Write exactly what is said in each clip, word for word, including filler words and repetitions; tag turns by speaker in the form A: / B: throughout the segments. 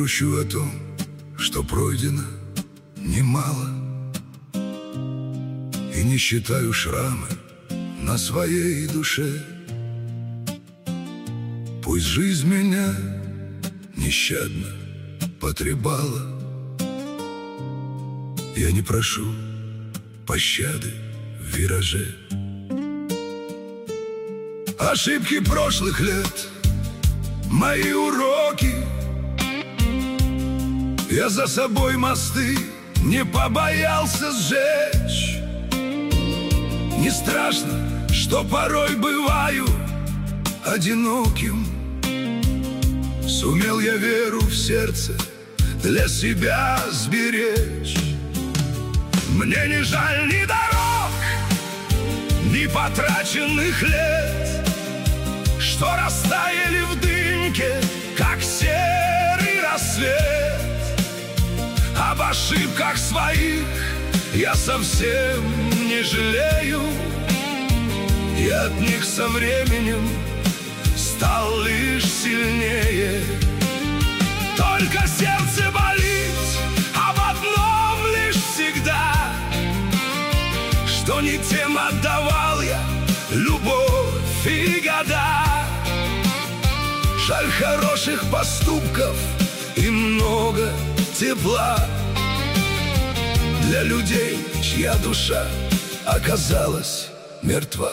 A: грущу о том, что пройдено немало, и не считаю шрамы на своей душе. Пусть жизнь меня нещадно потребала, я не прошу пощады в вираже. Ошибки прошлых лет, мои уроки, я за собой мосты не побоялся сжечь. Не страшно, что порой бываю одиноким. Сумел я веру в сердце для себя сберечь. Мне не жаль ни дорог, ни потраченных лет, что растаяли в дымке, как серый рассвет. Об ошибках своих я совсем не жалею, и от них со временем стал лишь сильнее. Только сердце болит об одном лишь всегда, что не тем отдавал я любовь и года. Жаль хороших поступков и много тепла для людей, чья душа оказалась мертва.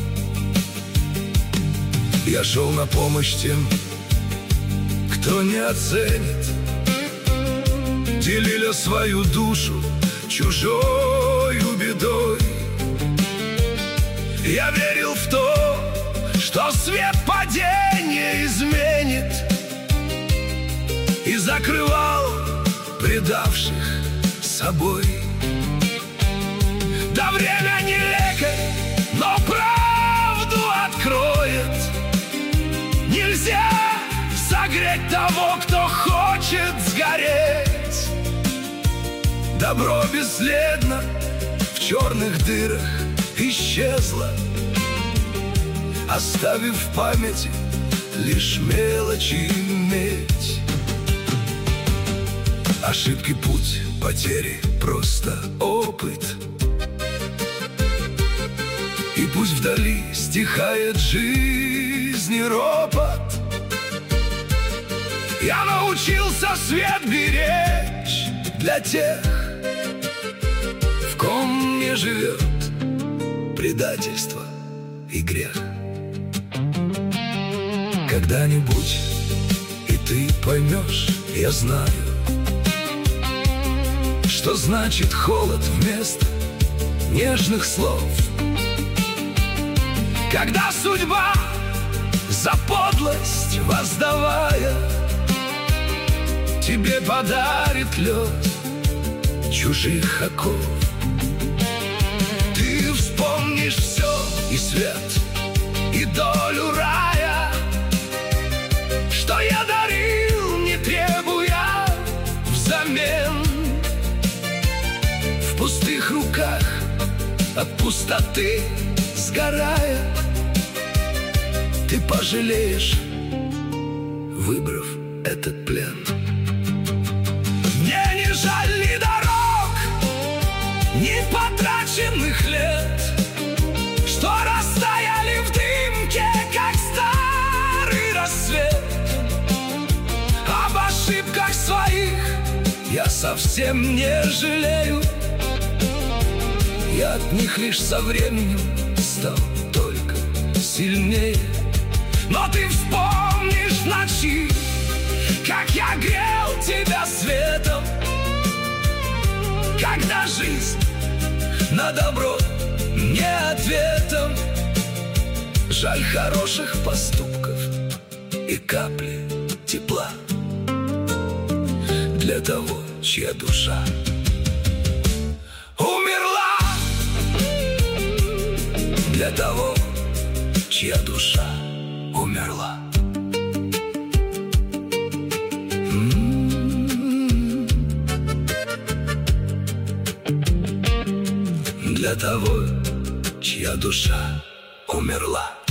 A: Я шел на помощь тем, кто не оценит, делили свою душу чужою бедой. Я верил в то, что свет падения изменит, и закрывал предавших собой. Да время не лекарь, но правду откроет. Нельзя согреть того, кто хочет сгореть. Добро бесследно в черных дырах исчезло, оставив в памяти лишь мелочи и медь. Ошибки, путь, потери, просто опыт. И пусть вдали стихает жизни ропот, я научился свет беречь для тех, в ком не живет предательство и грех. Когда-нибудь и ты поймешь, я знаю, что значит холод вместо нежных слов. Когда судьба, за подлость воздавая, тебе подарит лед чужих оков, ты вспомнишь все, и свет, и долю рая, что я дарил, не требуя взамен. В пустых руках от пустоты сгорая, ты пожалеешь, выбрав этот плен. Мне не жаль ни дорог, ни потраченных лет, что растаяли в дымке, как старый рассвет. Об ошибках своих я совсем не жалею, я от них лишь со временем стал только сильнее. Но ты вспомнишь ночи, как я грел тебя светом, когда жизнь на добро не ответом. Жаль хороших поступков и капли тепла для того, чья душа умерла, для того, чья душа умерла. Для того, чья душа умерла.